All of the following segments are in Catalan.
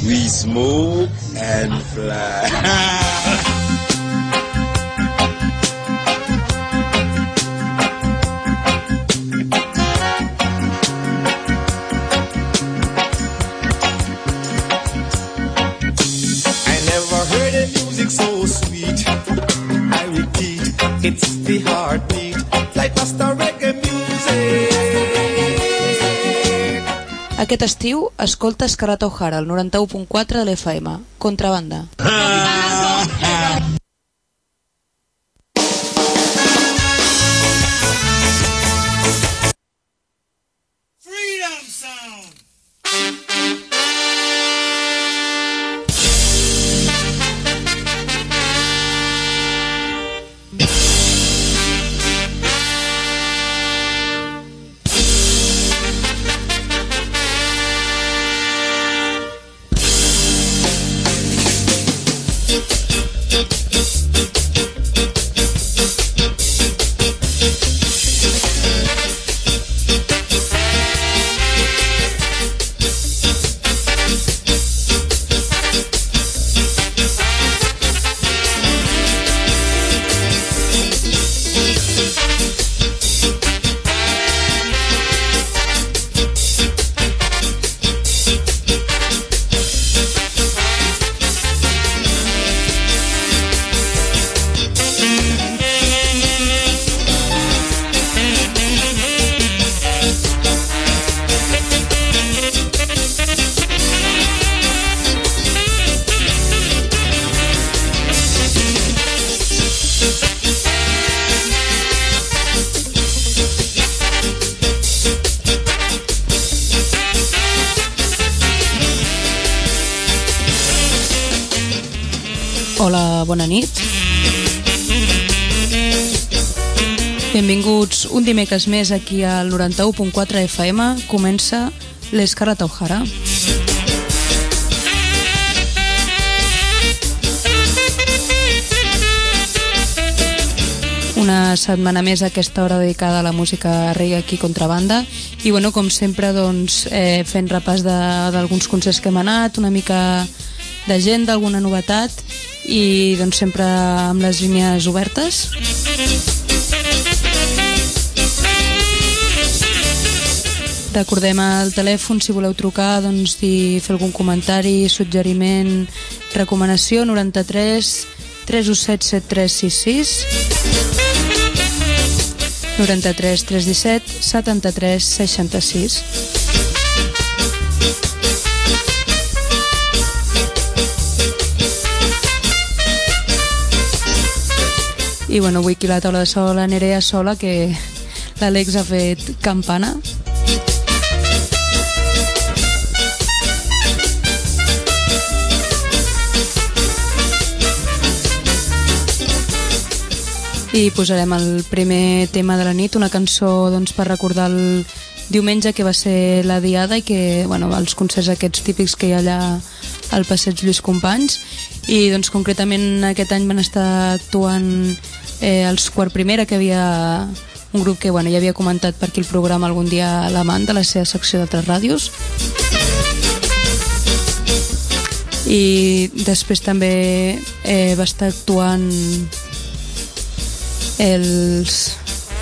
We smoke and fly. So sweet, I repeat, it's the heartbeat, like pasta reggae music. Aquest estiu, escolta Scarlett O'Hara, al 91.4 de l'FM. Contrabanda. Freedom sound. Hola, bona nit. Benvinguts un dimecres més aquí al 91.4 FM. Comença l'Scarlett O'Hara. Una setmana més a aquesta hora dedicada a la música reggae aquí Contrabanda. I bueno, com sempre, doncs, fent repàs d'alguns concerts que hem anat, una mica d'agenda, alguna novetat, i doncs sempre amb les línies obertes. Recordem el telèfon si voleu trucar, doncs fer algun comentari, suggeriment, recomanació, 93 317 7366, 93 317 73 66. I bueno, avui aquí a la taula de so la Nerea sola, que l'Àlex ha fet campana. I posarem el primer tema de la nit, una cançó doncs, per recordar el diumenge que va ser la diada i que, bueno, els concerts aquests típics que hi ha allà al Passeig Lluís Companys. I doncs concretament aquest any van estar actuant els Quart Primera, que havia un grup que bueno, ja havia comentat per aquí el programa algun dia a l'Amant, de la seva secció d'altres ràdios. I després també va estar actuant el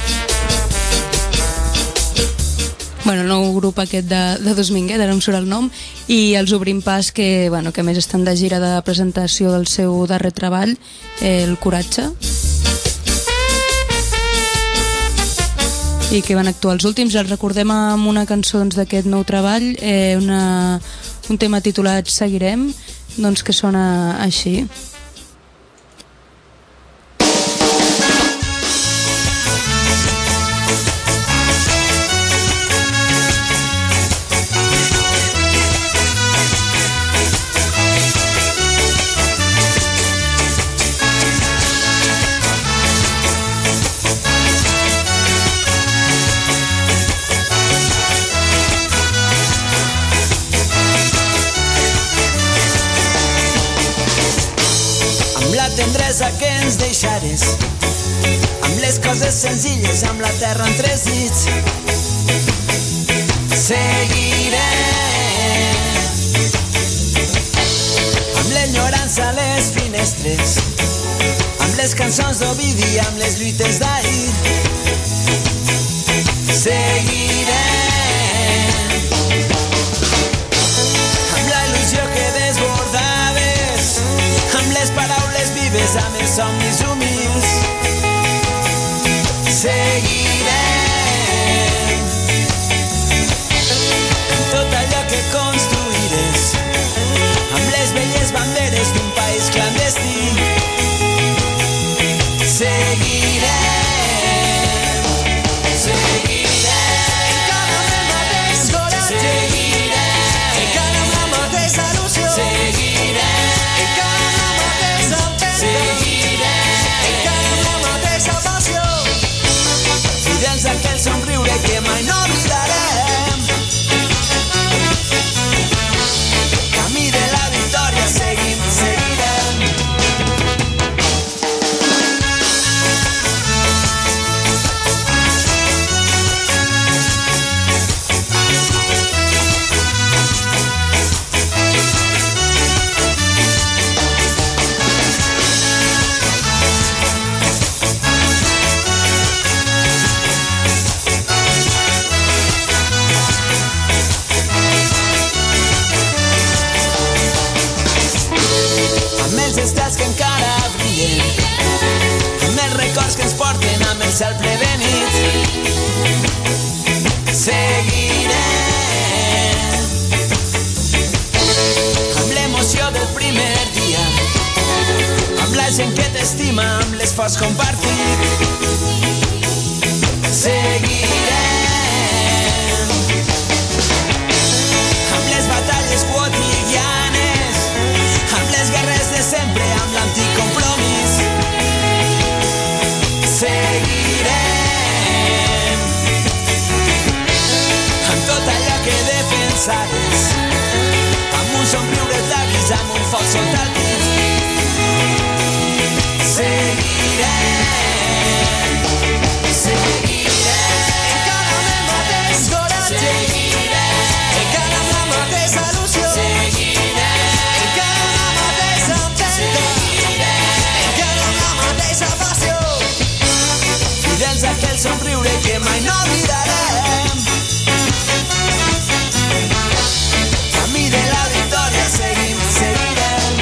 nou grup aquest de Dosminguet, ara em surt el nom, i els Obrim Pas, que a més estan de gira de presentació del seu darrer treball, el Coratge, i que van actuar els últims. Els recordem amb una cançó d'aquest nou treball, un tema titulat Seguirem, que sona així. Que ens deixares amb les coses senzilles, amb la terra entre els dits. Seguirem mestres, amb les cançons d'Ovidi, amb les lluites d'ahir. Seguirem amb la il·lusió que desbordaves, amb les paraules vives, amb els somnis humils. Seguirem amb tot allò que construiràs, amb les velles banderes d'un país clandestí. Seguirem, seguirem, encara amb el mateix coratge. Seguirem, encara amb la mateixa il·lusió. Seguirem, encara amb la mateixa empenta. Seguirem, encara amb la mateixa passió. Fidels a aquell somriure que mai no oblidarem. Camí de la victòria seguim, seguirem. Amb els estats que encara brillen, amb els records que ens porten amb el cel ple de nit. Seguirem amb l'emoció del primer dia, amb la gent que t'estima, amb l'esforç compartit. Seguirem amb les batalles quotidianes, amb les guerres de sempre, amb l'antic compromís. Seguirem amb tot allò que defensaves, amb un somriure als llavis, amb un foc sota el pit. Seguirem, seguirem, encara amb el mateix coratge. Seguirem, encara amb la mateixa il·lusió. Seguirem, encara amb la mateixa empenta. Encara amb la mateixa passió. Fidels a aquell somriure que mai no oblidarem. Camí de la victòria seguim, seguirem.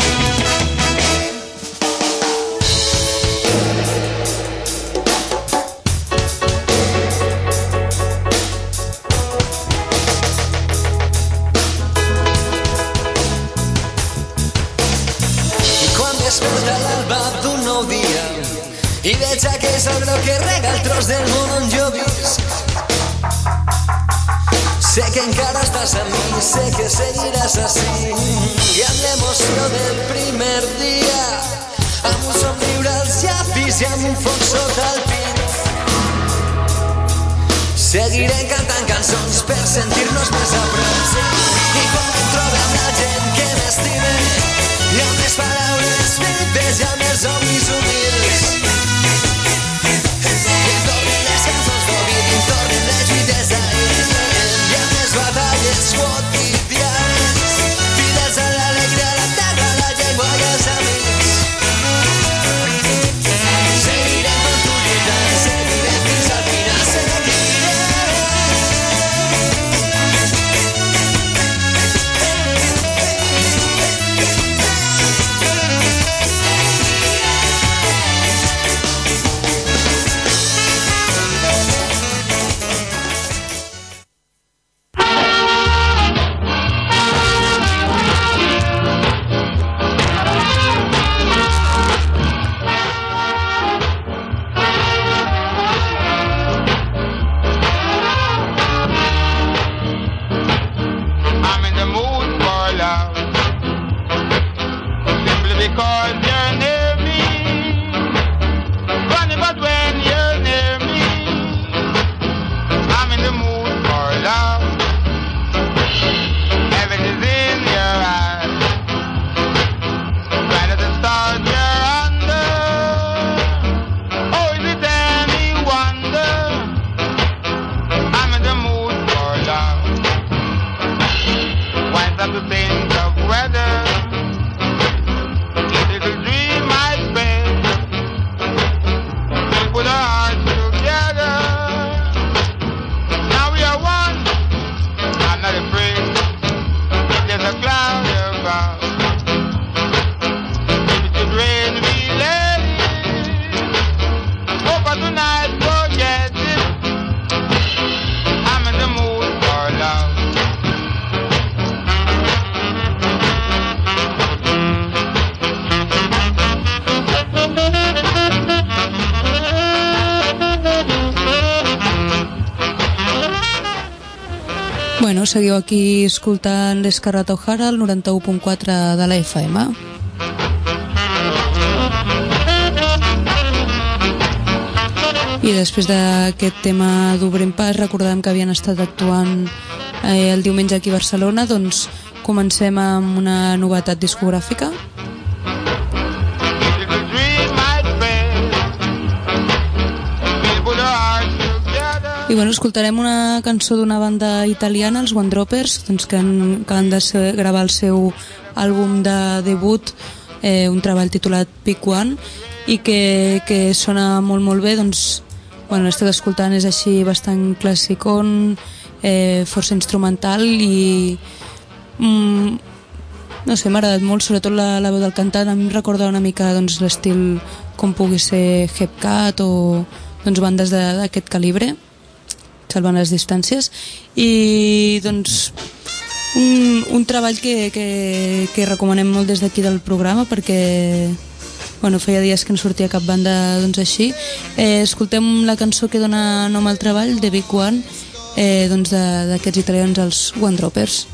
I quan desperta l'alba d'un nou dia i veig aquell sol groc que rega el tros del món on jo visc, sé que encara estàs amb mi, sé que seguiràs així. I amb l'emoció del primer dia, amb un somriure als llavis i amb un foc sota el pit, seguirem cantant cançons per sentir-nos més a prop. I quan em trobo amb la gent que m'estime, i amb les paraules vives i amb els somnis humils, em tornen les cançons d'Ovidi, em tornen les lluites d'ahir, i amb les batalles quotidianes, fidels a l'alegria, la terra, la llengua i els amics. Seguirem con tu lluitant, seguirem fins al final, seguirem. I'm in the mood for love, simply because you're near me. Funny, but when you're near me, I'm in the mood for love. Heaven is in your eyes, bright as the stars you're under. Oh, is it any wonder? I'm in the mood for love. Why stop to think of weather? Eat little Bueno, seguiu aquí escoltant l'Escarrat O'Hara al 91.4 de la FM. I després d'aquest tema d'Obrem Pas, recordàvem que havien estat actuant el diumenge aquí a Barcelona, doncs comencem amb una novetat discogràfica. I bueno, escoltarem una cançó d'una banda italiana, els One Droppers, doncs, que acaben de gravar el seu àlbum de debut, un treball titulat Pick One, i que sona molt molt bé. Doncs, bueno, l'estat escoltant és així bastant classicón, força instrumental i no sé, m'ha agradat molt, sobretot la veu del cantant. A mi em recorda una mica doncs, l'estil com pugui ser Hepcat o doncs, bandes d'aquest calibre, salvant les distàncies. I doncs un treball que recomanem molt des d'aquí del programa, perquè bueno, feia dies que no sortia cap banda doncs, així. Escoltem la cançó que dona nom al treball, de Big One, doncs, d'aquests italians, els One Droppers.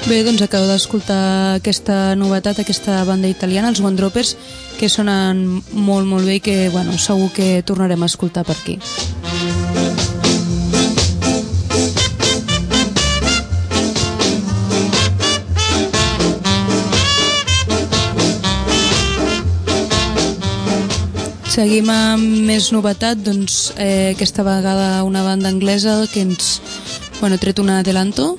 Bé, doncs acabo d'escoltar aquesta novetat, aquesta banda italiana, els One Droppers, que sonen molt, molt bé i que, bueno, segur que tornarem a escoltar per aquí. Seguim amb més novetat, doncs aquesta vegada una banda anglesa que ens ha tret un adelanto.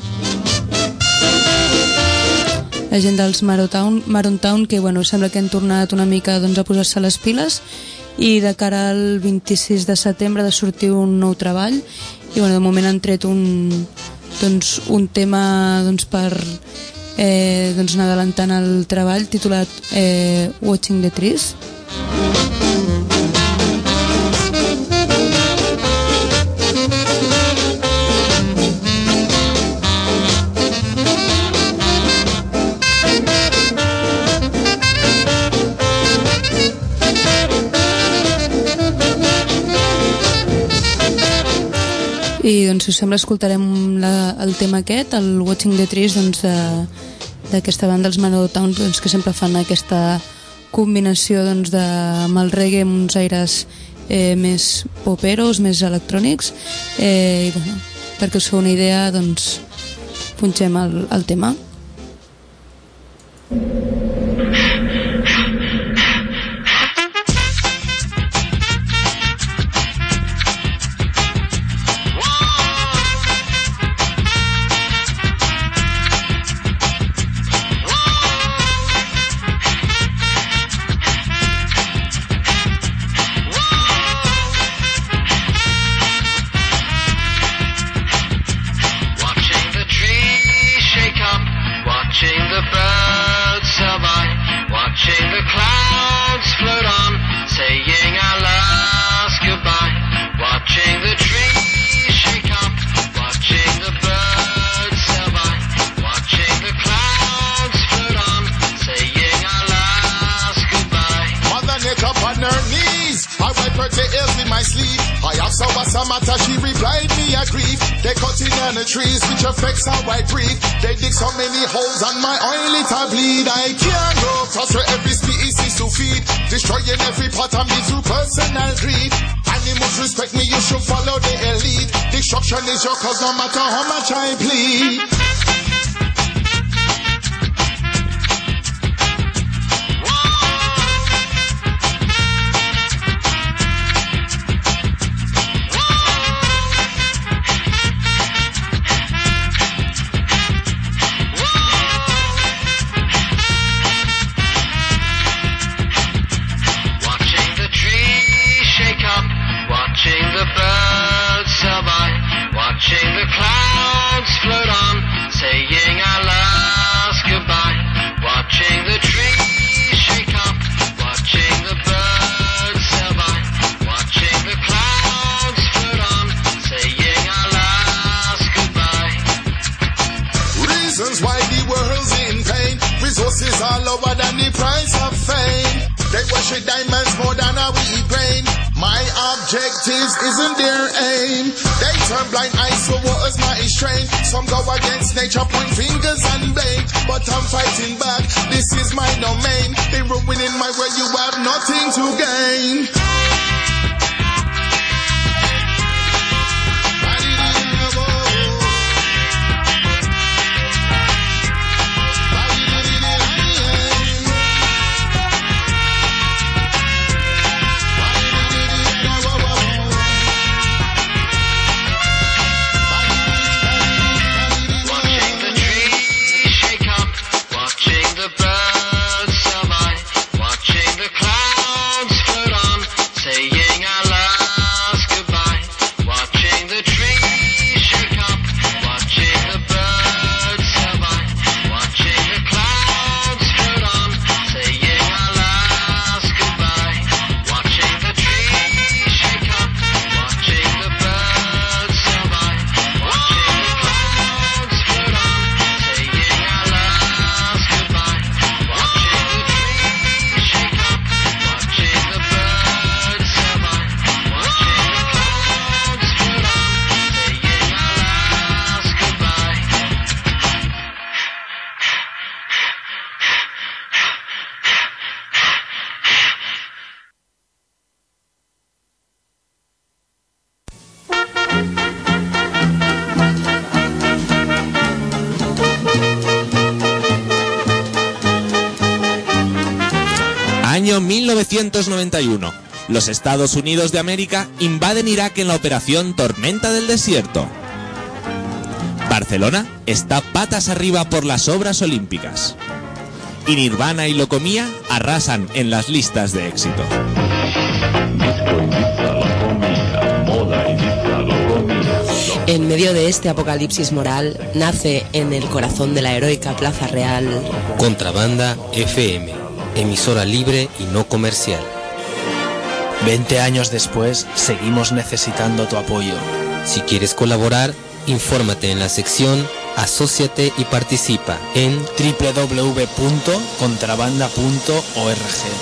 La gent dels Maroon Town, que sembla que han tornat una mica a posar-se les piles, i de cara al 26 de setembre ha de sortir un nou treball, i de moment han tret un tema per anar adelantant el treball, titulat Watching the Trees. I si us sembla escoltarem el tema aquest, el Watching the Trees, d'aquesta banda, els Maroon Town, que sempre fan aquesta combinació amb el reggae, amb uns aires més poperos, més electrònics, i perquè us feu una idea, punxem el tema. She replied me a grief. They cutting down the trees, which affects how I breathe. They dig so many holes on my oil, it a bleed. I can't go across where every species to feed, destroying every part of me through personal greed. Animals respect me, you should follow the elite. Destruction is your cause, no matter how much I plead. Diamonds more than a wee grain. My objectives isn't their aim. They turn blind eyes for what is my strain. Some go against nature, point fingers and blame. But I'm fighting back, this is my domain. They ruining my way, you have nothing to gain. Say junio 1991. Los Estados Unidos de América invaden Irak en la operación Tormenta del Desierto. Barcelona está patas arriba por las obras olímpicas. Y Nirvana y Locomía arrasan en las listas de éxito. En medio de este apocalipsis moral, nace en el corazón de la heroica Plaza Real Contrabanda FM, emisora libre y no comercial. 20 años después, seguimos necesitando tu apoyo. Si quieres colaborar, infórmate en la sección Asóciate y participa en www.contrabanda.org.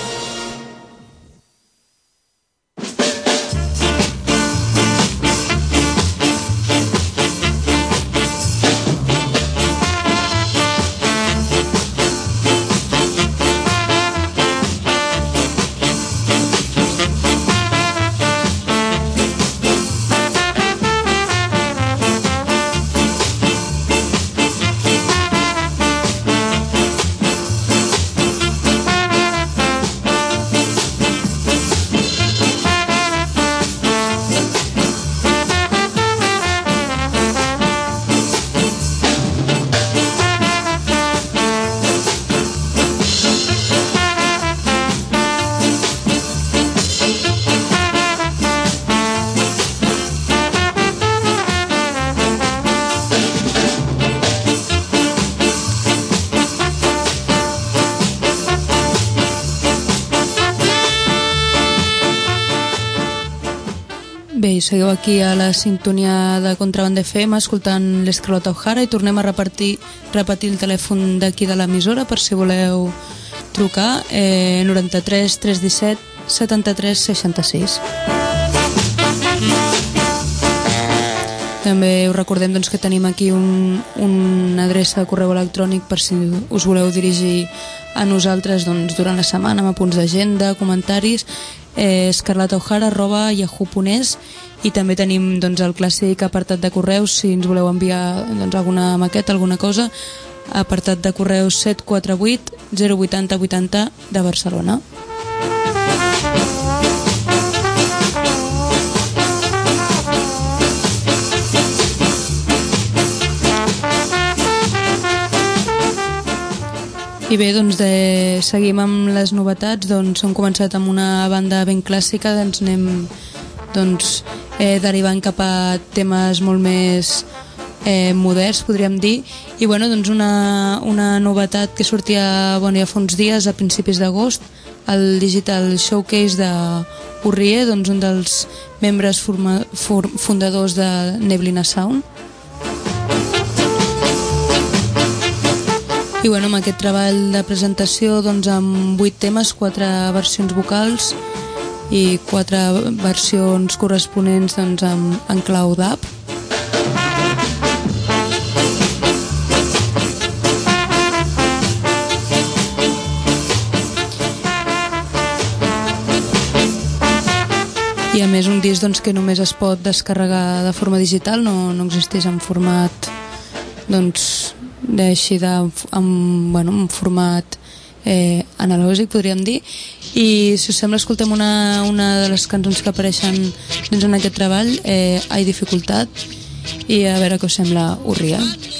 Bé, segueu aquí a la sintonia de Contrabanda FM escoltant l'Escarlota O'Hara i tornem a repetir el telèfon d'aquí de l'emissora per si voleu trucar, 93 317 73 66. També us recordem doncs, que tenim aquí una adreça de correu electrònic per si us voleu dirigir a nosaltres doncs, durant la setmana amb apunts d'agenda, comentaris, escarlataohara@yahoo.es, i també tenim doncs, el clàssic apartat de correus si ens voleu enviar doncs, alguna maqueta, alguna cosa, apartat de correus 748 080 80 de Barcelona. I bé, doncs seguim amb les novetats. Doncs hem començat amb una banda ben clàssica, ens anem derivant cap a temes molt més moderns, podríem dir. I bueno, doncs una novetat que sortia ja fa uns dies, a principis d'agost, el Digital Showcase de Urrie, doncs un dels membres fundadors de Neblina Sound. I bueno, amb aquest treball de presentació doncs, amb 8 temes, 4 versions vocals i 4 versions corresponents doncs, en clau d'app. I a més un disc doncs, que només es pot descarregar de forma digital, no existeix en format doncs, en format analògic, podríem dir. I si us sembla escoltem una de les cançons que apareixen dins en aquest treball, Hay Dificultat, i a veure què us sembla Urria.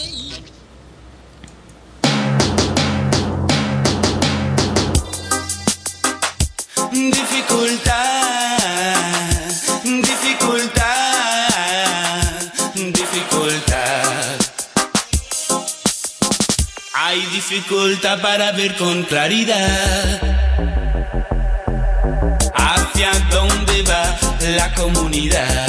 Hay dificultad para ver con claridad hacia dónde va la comunidad.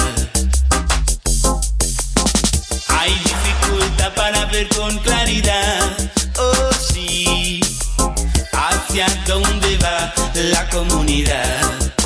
Hay dificultad para ver con claridad, oh sí, hacia dónde va la comunidad.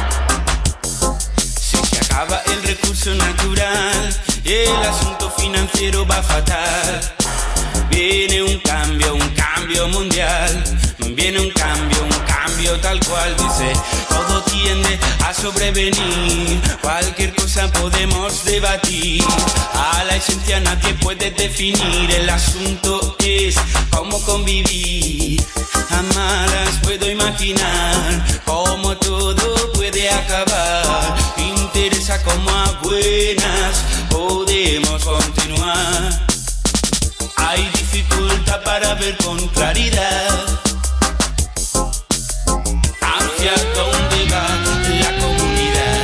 Si se acaba el recurso natural y el asunto financiero va fatal. Viene un cambio mundial. Viene un cambio tal cual dice, todo tiende a sobrevenir, cualquier cosa podemos debatir, a la esencia nadie puede definir, el asunto es cómo convivir, a malas puedo imaginar cómo todo puede acabar, interesa como a buenas podemos continuar, hay dificultad para ver con claridad hacia dónde va la comunidad.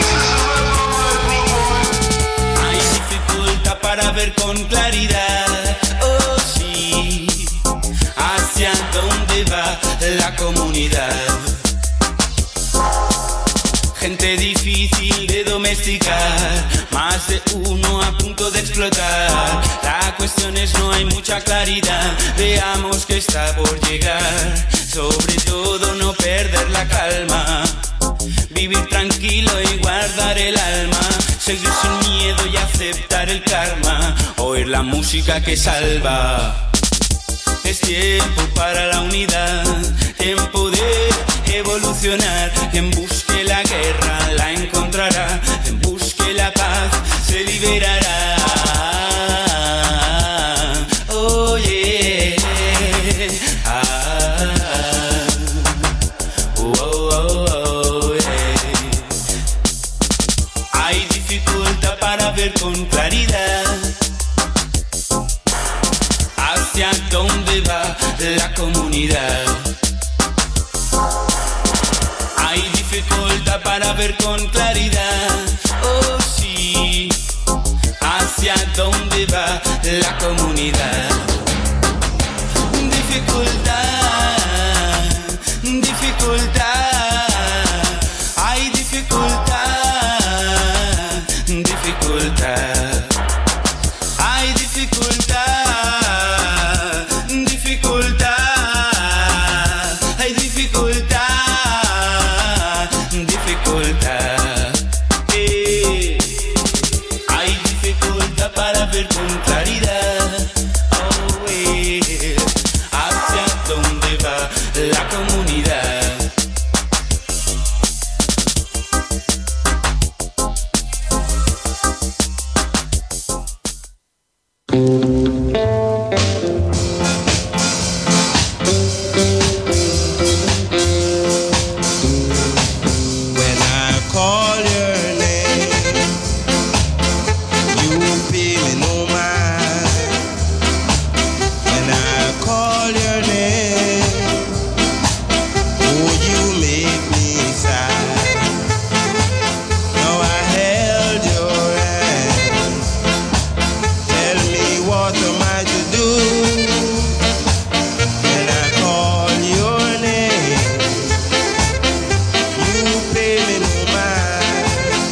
Hay dificultad para ver con claridad, oh sí, hacia dónde va la comunidad. Gente difícil de domesticar, más de uno a punto de explotar. La cuestión es no hay mucha claridad, veamos que está por llegar. Sobre todo no perder la calma, vivir tranquilo y guardar el alma, seguir sin miedo y aceptar el karma, oír la música que salva. Es tiempo para la unidad, tiempo de evolucionar. Quien busque la guerra la encontrará, quien busque la paz se liberará. Oh yeah. Hay dificultad para ver con claridad hacia dónde va la comunidad. Hay dificultad para ver con claridad, oh sí, hacia dónde va la comunidad. Dificultad, dificultad, hay dificultad, dificultad, hay dificultad, dificultad, hay dificultad, dificultad, hay dificultad para ver con claridad, oh, hacia dónde va la comunidad. When I call your name, you pay me no mind. When I call your name, oh, you make me sigh. Now I held your hand. Tell me what am I to do? When I call your name, you pay me no mind.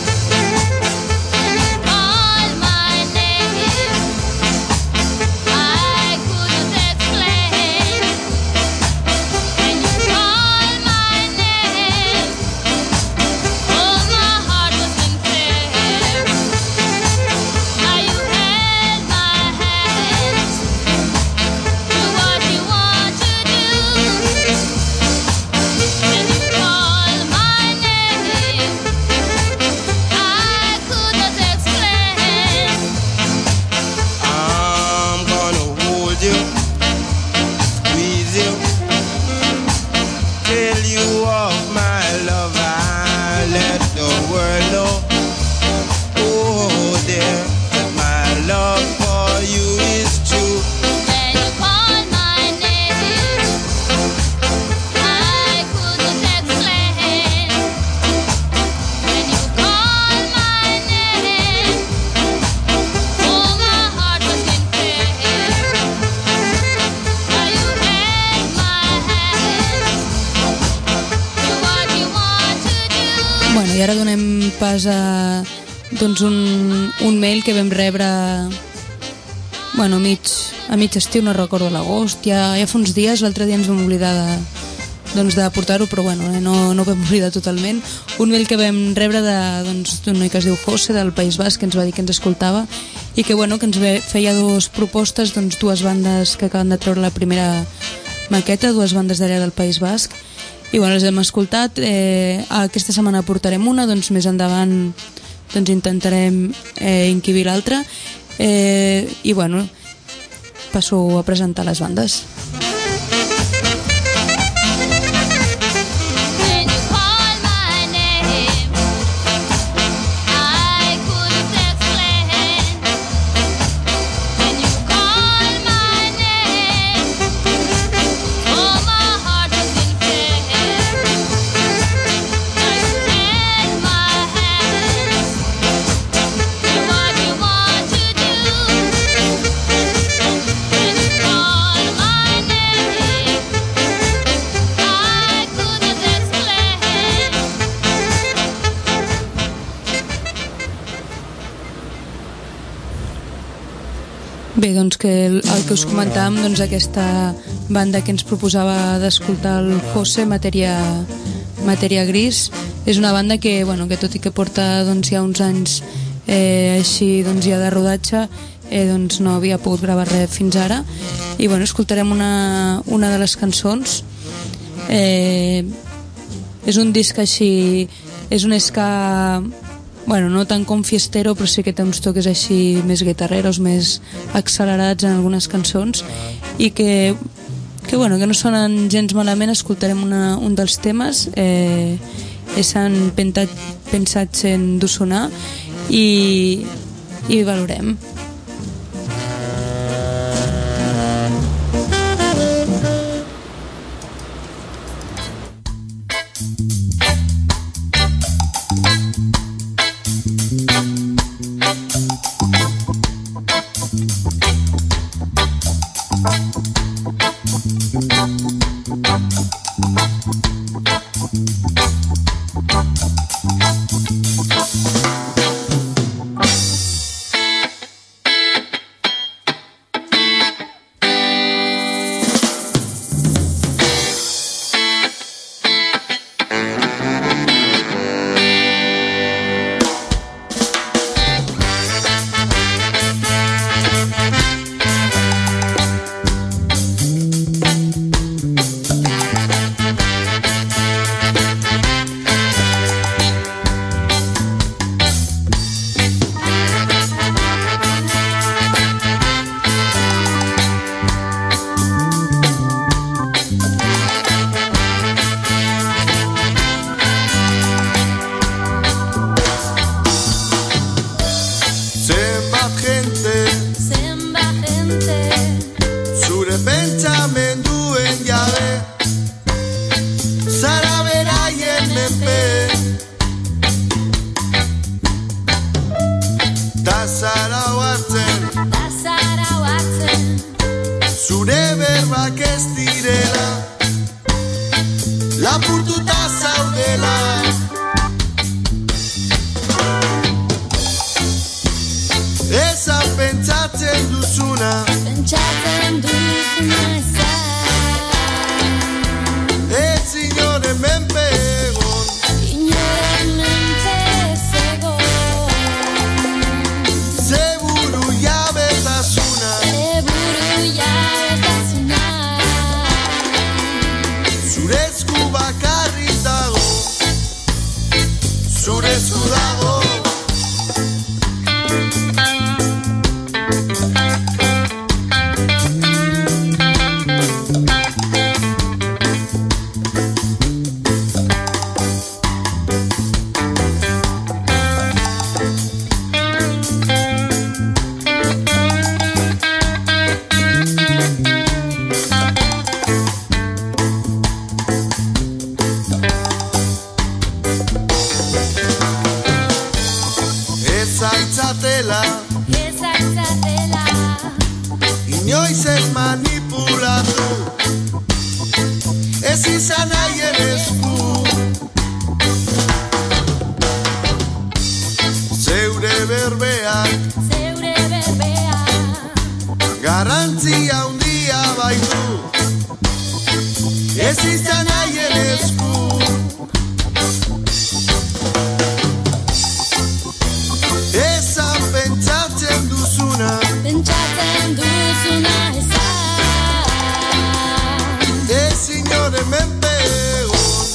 Call my name, I couldn't explain. When you call my name, oh, my heart was in fear. Now you held my hand, do what you want to do. When you call my name, I couldn't explain. I'm gonna hold you, squeeze you, tell you of my love. I let the world know, oh dear, that my love for you is true. When you call my name, I couldn't explain. When you call my name, oh, my heart was in fear. Now you held my hand, do what you want to do. Bueno, i ara donem pas a doncs un mail que vam rebre a mig estiu, no recordo l'agost, ja fa uns dies, l'altre dia ens vam oblidar de portar-ho, però bueno, no ho vam oblidar totalment. Un mail que vam rebre d'un noi que es diu José, del País Basc, que ens va dir que ens escoltava i que ens feia dues propostes, dues bandes que acaben de treure la primera maqueta, dues bandes d'allà del País Basc, I bueno, les hem escoltat. Aquesta setmana portarem una, doncs més endavant doncs intentarem inquibir l'altra. I bueno, passo a presentar les bandes. Bé, doncs que el que us comentàvem, doncs aquesta banda que ens proposava d'escoltar el José, Materia Gris, és una banda que, bueno, que tot i que porta doncs, ja uns anys així doncs, ja de rodatge, doncs no havia pogut gravar res fins ara. I bueno, escoltarem una de les cançons. És un disc així, és un ska, bueno, no tant com fiestero, però sí que té uns toques així més guitarreros, més accelerats en algunes cançons, i que bueno, que no sonen gens malament. Escoltarem un dels temes, s'han pensat en Dussonar, i valorem. Inoiz ez manipulatu, ez izan naien esku. Zeure berbeak garrantzia handia baitu, ez izan naien esku. Ezan pentsatzen duzuna ezan, ez inoren menpe egon.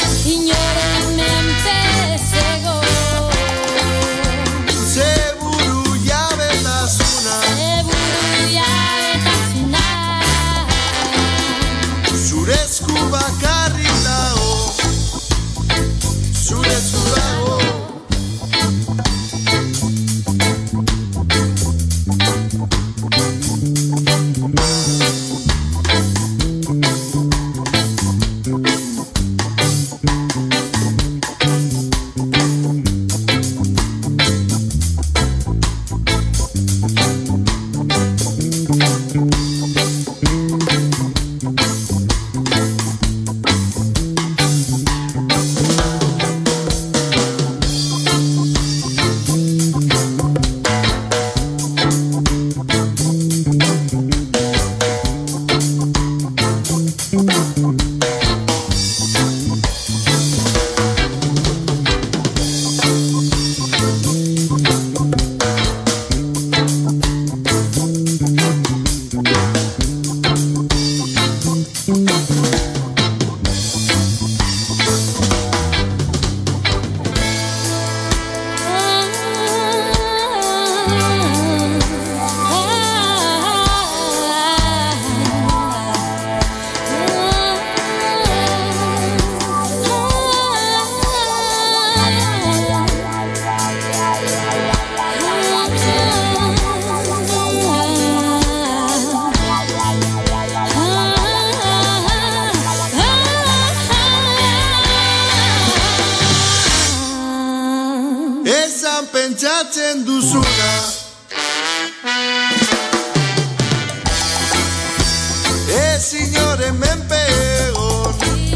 bakarrik dago, zure esku dago. Esan pentsatzen duzuna, ez inoren menpe egon,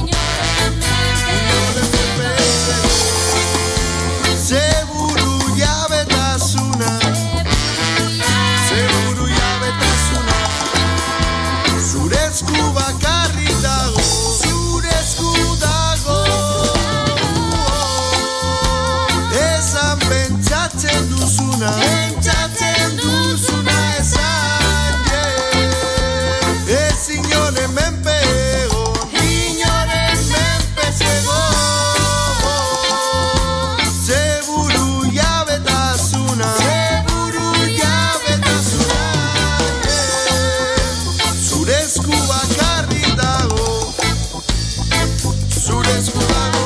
seguru jabetasuna, zure esku bakarrik dago, zure esku dago. Esan pentsatzen duzuna esan, ez inoren menpe egon, seguru jabetasuna, zure esku bakarrik dago, zure esku dago.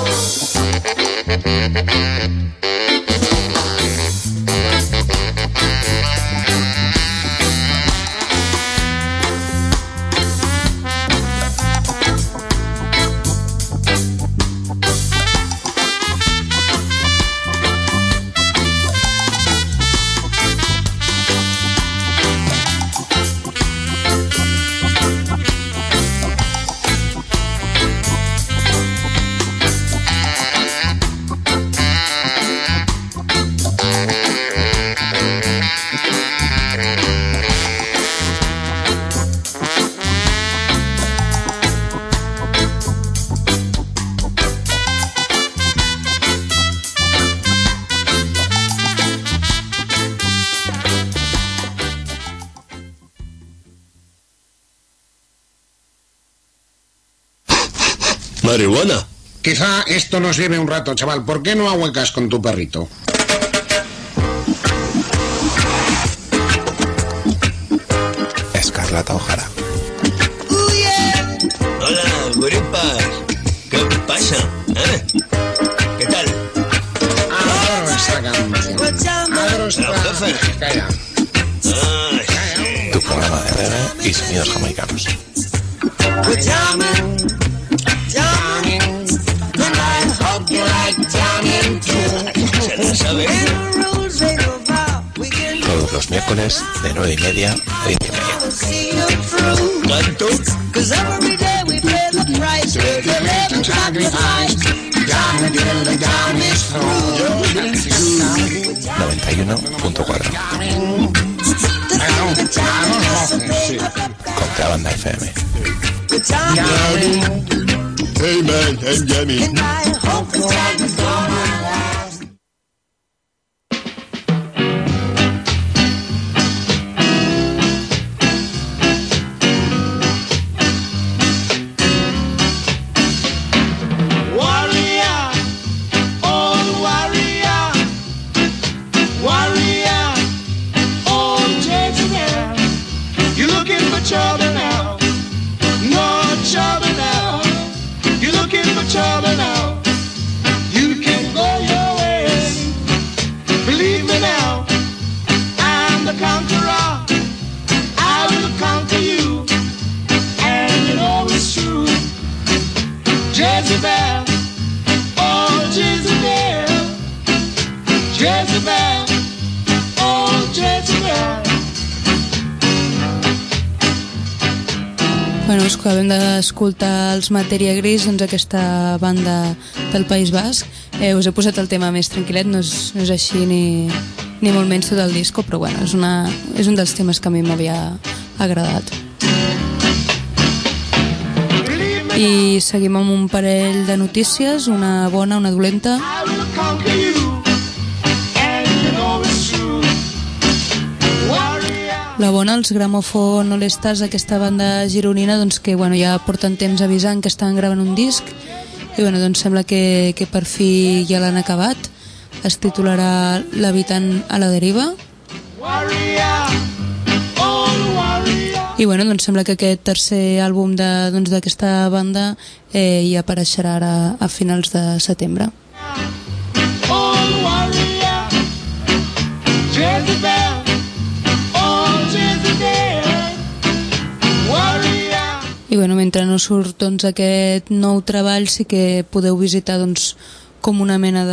Marihuana. Quizá esto nos lleve un rato, chaval. ¿Por qué no ahuecas con tu perrito? Escarlata O'Hara. Hola, gurupas. ¿Qué pasa? ¿Qué tal? Adoro esta canción. Adoro esta... Calla. Tu programa de reggae y sonidos jamaicanos. Todos los miércoles de 9:30 a 10:30. ¿Tanto? 91.4 Contrabanda FM. Hey man, I'm Yummy. trouble now. You can go your way. Believe me now, I'm the conqueror. I will conquer you, and you know it's true. Jezebel, oh Jezebel, Jezebel, oh Jezebel. Bueno, us acabem d'escoltar els Matèria Gris, doncs aquesta banda del País Basc. Us he posat el tema més tranquil·let, no és així ni molt menys tot el disco, però bueno, és un dels temes que a mi m'havia agradat. I seguim amb un parell de notícies, una bona, una dolenta. La bona, els Gramophone All Stars, aquesta banda gironina, doncs que bueno, ja porten temps avisant que estaven gravant un disc i bueno, doncs sembla que per fi ja l'han acabat. Es titularà L'habitant a la deriva. I bueno, doncs sembla que aquest tercer àlbum d'aquesta banda ja apareixerà ara a finals de setembre. I bueno, mentre no surt doncs, aquest nou treball, sí que podeu visitar doncs, com una mena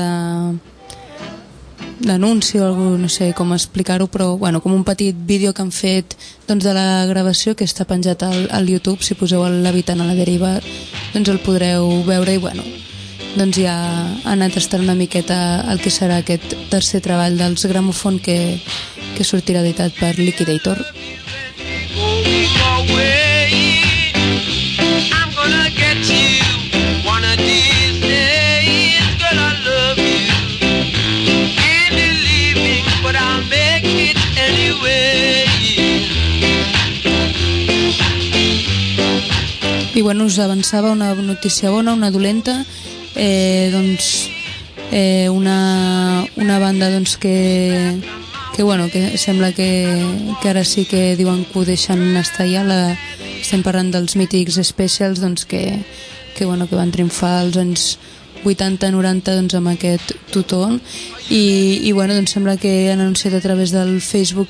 d'anunci o algú, no sé com explicar-ho, però bueno, com un petit vídeo que han fet doncs, de la gravació, que està penjat al YouTube. Si poseu L'habitant a la deriva doncs el podreu veure i bueno, doncs ja ha anat estant una miqueta el que serà aquest tercer treball dels Gramophone que sortirà editat per Liquidator. I bueno, us avançava una notícia bona, una dolenta, una banda doncs, que sembla que ara sí que diuen que ho deixen estar ja. Estem parlant dels mítics Specials, doncs, que van triomfar als anys 80-90 doncs, amb aquest Tutol i bueno, doncs sembla que han anunciat a través del Facebook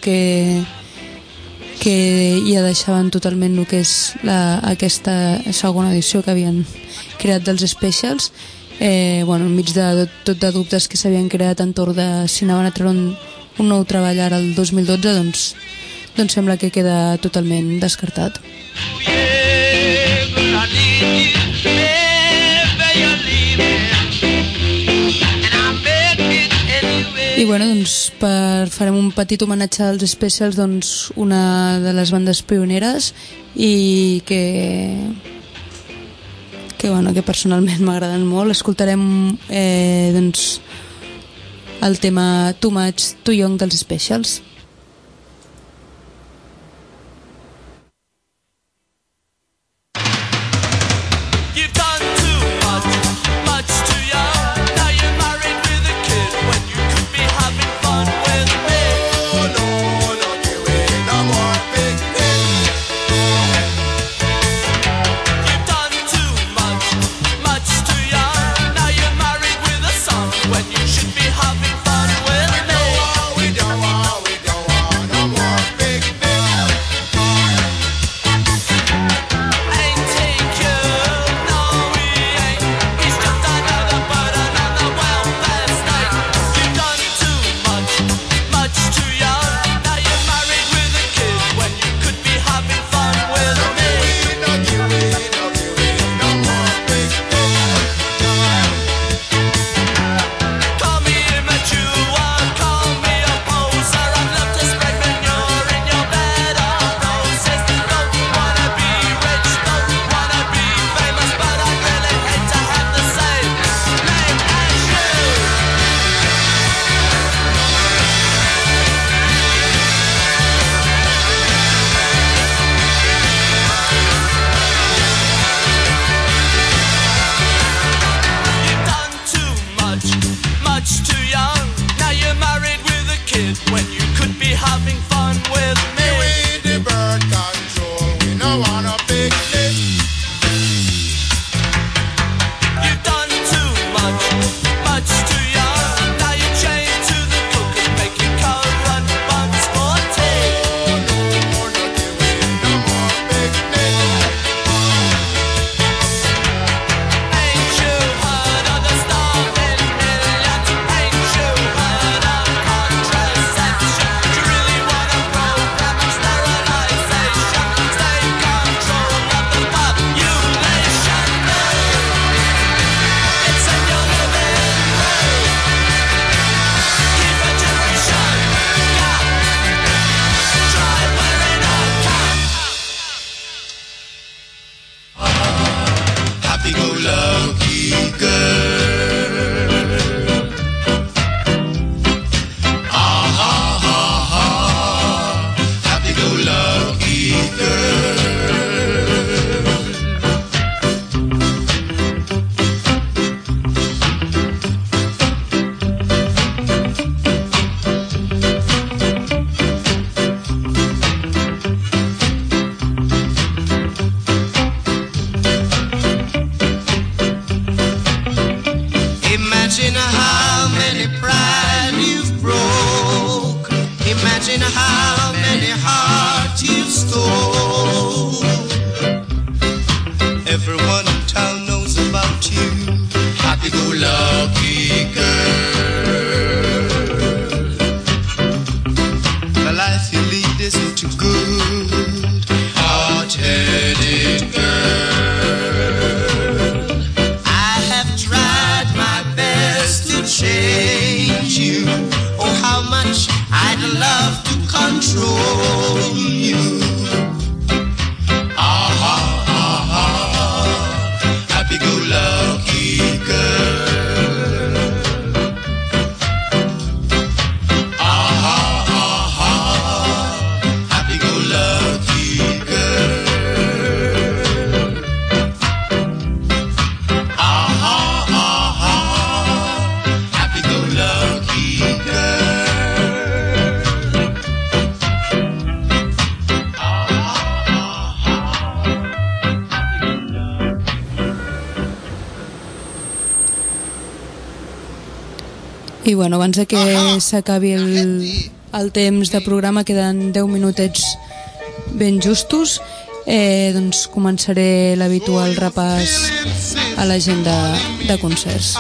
que ja deixaven totalment el que és aquesta segona edició que havien creat dels Specials. Enmig de tot de dubtes que s'havien creat entorn de si anaven a treure un nou treball ara el 2012, doncs sembla que queda totalment descartat. I bueno, doncs farem un petit homenatge als Specials, doncs una de les bandes pioneres i que personalment m'agraden molt. Escoltarem doncs el tema Too Much, Too Young dels Specials. We don't pretty girl. I have tried my best to change you. Oh, how much I'd love to control you. Happy-go-lucky girl. Happy-go-lucky girl. Happy-go-lucky I bueno, abans de que s'acabi el temps de programa, queden 10 minutets ben justos, doncs començaré l'habitual repàs a l'agenda de concerts.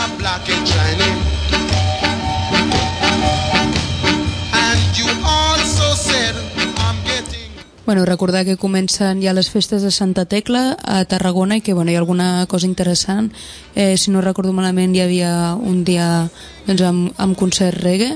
Bueno, recordar que comencen ja les festes de Santa Tecla a Tarragona i que bueno, hi ha alguna cosa interessant. Si no recordo malament, hi havia un dia doncs, amb concert reggae.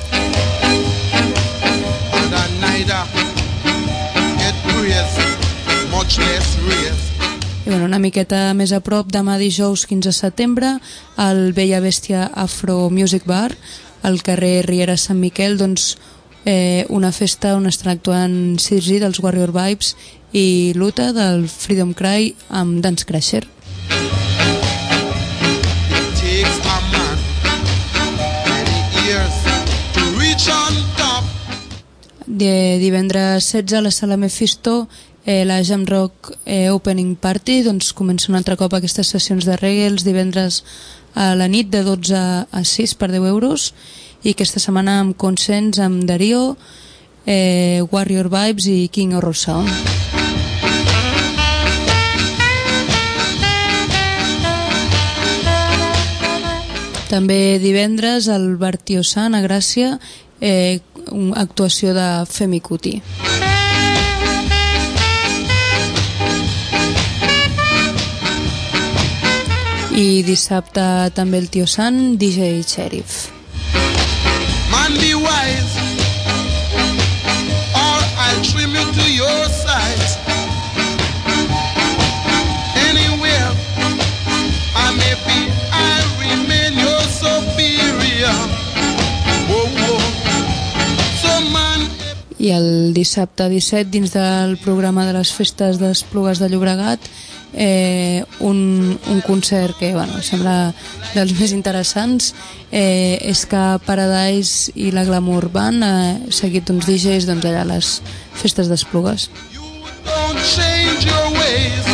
I bueno, una miqueta més a prop, demà dijous 15 de setembre, al Bella Bèstia Afro Music Bar, al carrer Riera Sant Miquel, doncs una festa on estan actuant Sirgi dels Warrior Vibes i Luta del Freedom Cry amb Dance Crasher. Divendres 16 a la Sala Mephisto, la Jam Rock Opening Party, doncs comença un altre cop aquestes sessions de reggae els divendres a la nit de 12 a 6 per 10 euros, i aquesta setmana amb Consens, amb Darío, Warrior Vibes i King Horror Sound. També divendres al Bar Tio Sant a Gràcia, una actuació de Femi Kuti. I dissabte també el Tio Sant, DJ Sheriff. Man, be wise, or I'll trim you to your size. Anywhere I may be, I remain your superior. Whoa, whoa. So man... I el dissabte 17, dins del programa de les festes d'Esplugues de Llobregat, un concert que bueno, sembla dels més interessants, Ska Paradise i la Glamour Band, seguit d'uns DJs doncs, allà a les festes d'Esplugues. Don't change your ways.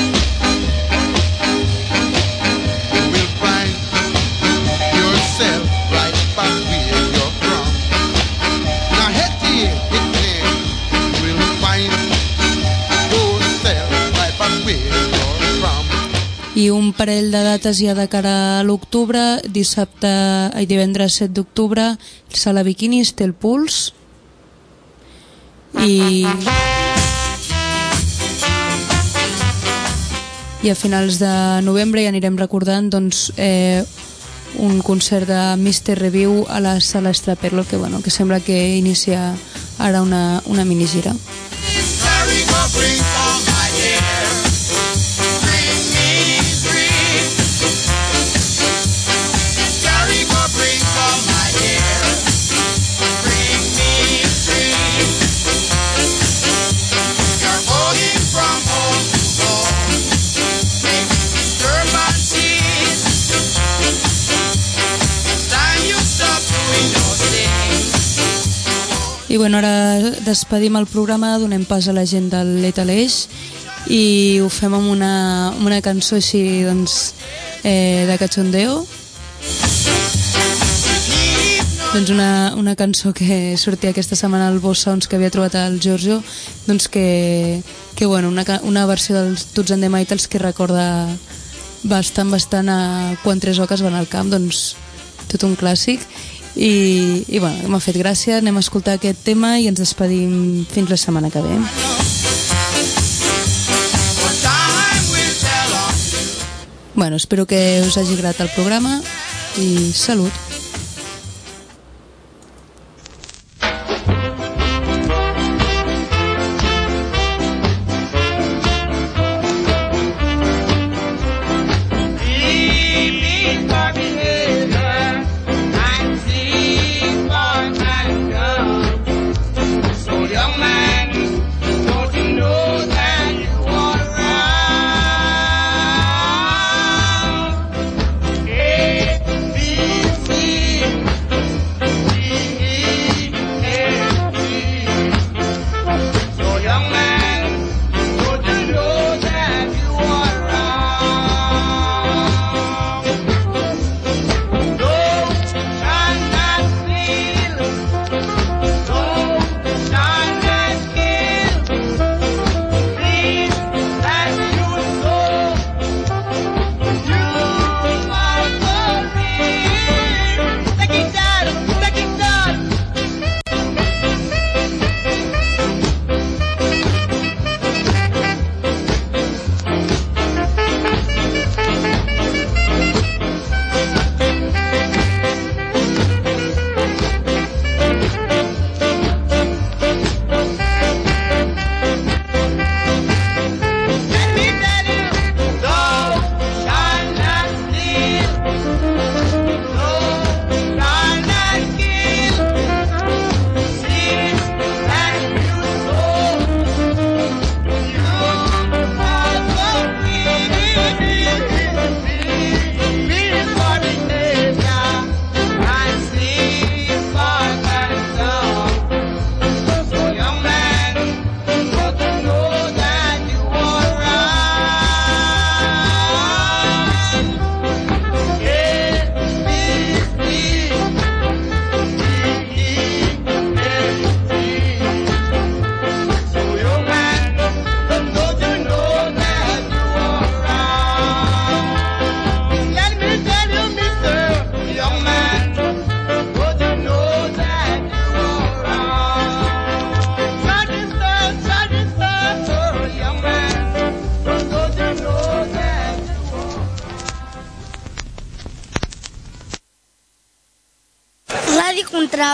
You will find yourself right back where you're from. Now head here, you will find yourself right back where you're from. I un parell de dates ja de cara a l'octubre, divendres 7 d'octubre, Sala Biquinis té el Puls, i a finals de novembre ja anirem recordant doncs, un concert de Mr. Review a la Sala Estraperlo, que, bueno, que sembla que inicia ara una minigira. I bueno, ara despedim el programa, donem pas a la gent del Lethal Age i ho fem amb una cançó així doncs, de cachondeo, doncs una cançó que sortia aquesta setmana al Boss Sounds que havia trobat el Giorgio, doncs que bueno, una versió dels Toots and the Maytals que recorda bastant a quan Tres Oques van al camp, doncs tot un clàssic. I bueno, m'ha fet gràcia, anem a escoltar aquest tema i ens despedim fins la setmana que ve. Bueno, espero que us hagi agradat el programa i salut.